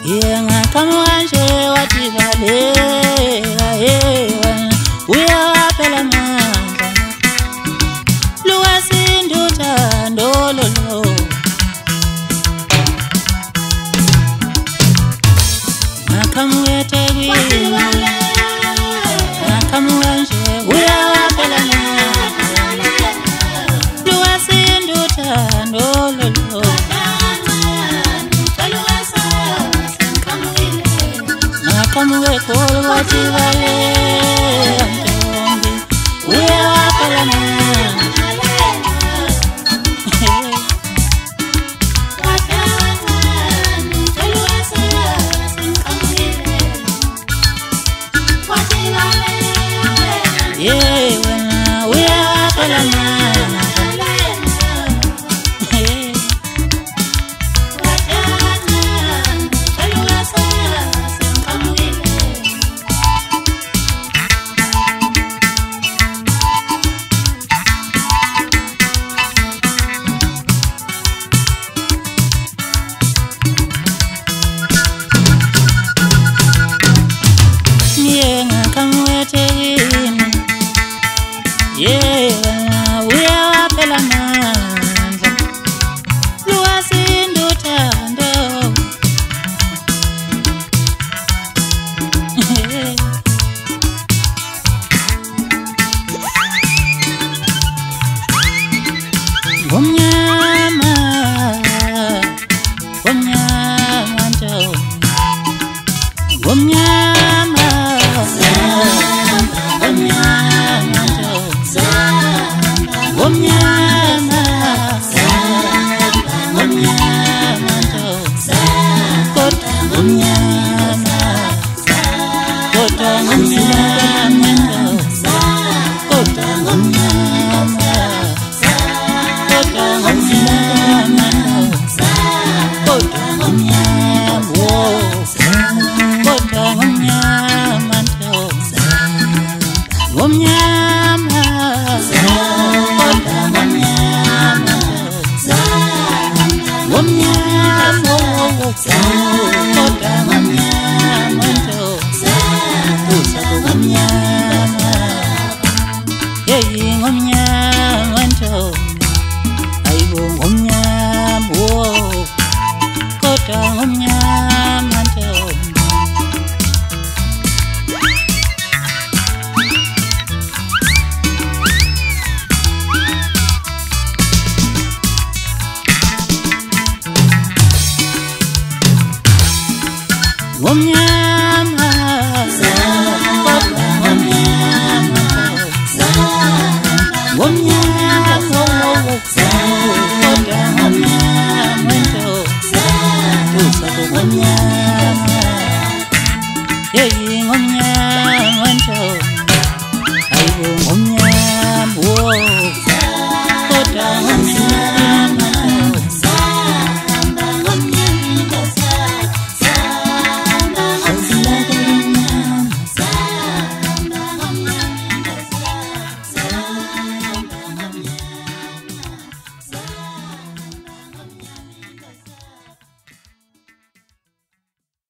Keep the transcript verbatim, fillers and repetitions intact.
yenga kamwanje watibale ayewana uya wapela manda luwasinduta ndololo nakamwete gwina nakamwanje uya wapela manda luwasinduta ndololo Kamuwe kolo watibale antombi uya wapela manda yeah wena uya wapela manda yeah, we are pela manda luwasinduta ndo Gomnyama Gomnyama ndo Gomnyama Gomnyama Gomnyama, gomnyama ndo, kota gomnyama, kota gomnyama ndo, kota gomnyama, kota gomnyama ndo, kota gomnyama, kota gomnyama ndo, gomnyama. Gomnyama